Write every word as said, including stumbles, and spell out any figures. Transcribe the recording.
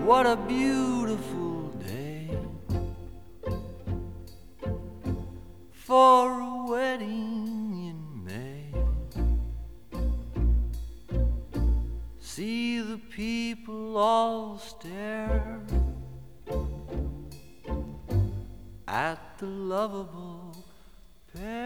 What a beautiful day for a wedding in May. See the people all stare at the lovable pair.